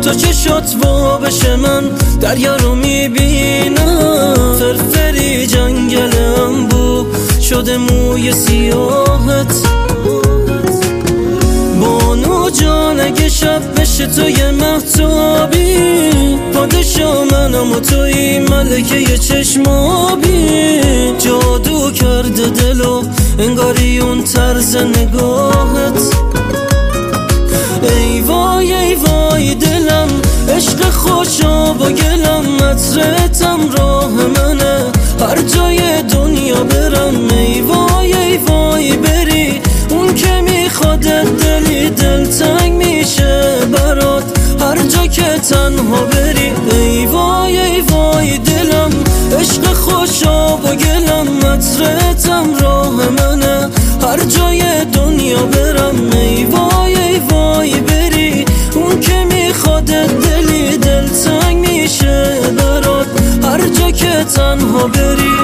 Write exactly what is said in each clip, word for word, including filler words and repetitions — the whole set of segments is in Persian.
تو چشات وا بشه من دریا رو میبینم، فرفری جنگلم بو شده موی سیاهت. بانو جان اگه شب بشه تو یه مهتابی، پادشا منم و توی ملکه یه چشمابی. جادو کرده دلو انگاری اون طرز نگاهت. ای وای ای وای دلم عشق خوشا با گلم، عطرتم راه منه هر جای دنیا برم. ای وای ای وای بری اون که میخوادت دلی دلتنگ میشه برات هر جا که تنها بری. ای وای ای وای دلم عشق خوشا با گلم، عطرتم راه منه هر جای دنیا برم. ای وای ای وای بری اون که میخوادت دلی دلتنگ میشه برات هر جا که تنها بری.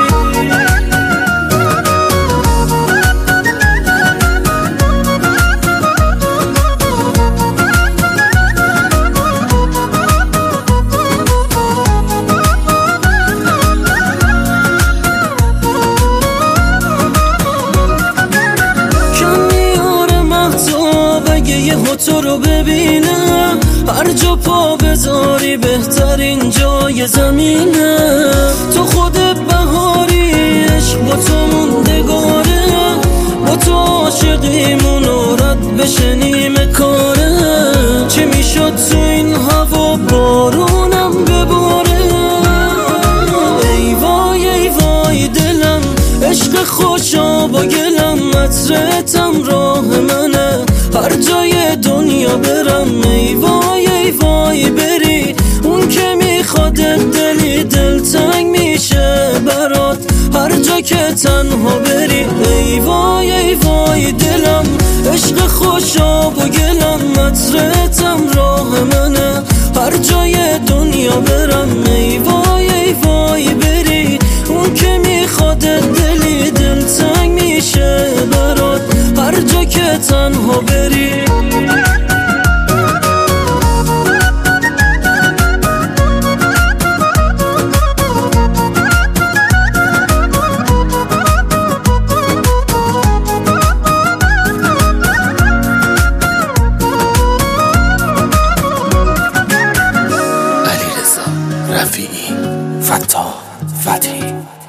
تو رو ببینم هر جا پا بذاری بهترین جای زمینه. تو خودت بهاری عشق با تو موندگاره، با تو عاشقیمون و رد بشه نیمه کاره. چه میشد تو این هوا بارونم بباره. ای وای ای وای دلم عشق خوشا با گلم، عطرتم راه منه هر جای دنیا برم. ای وای ای وای بری اون که میخوادت دلی دلتنگ میشه برات هر جا که تنها بری. ای وای ای وای دلم عشق خوشا با گلم، عطرتم راه منه هر جای دنیا برم. ای وای ای وای بری اون که میخوادت دلی دلتنگ میشه برات هر جا که تنها بری. علیرضا رفیعی، فتاح فتحی.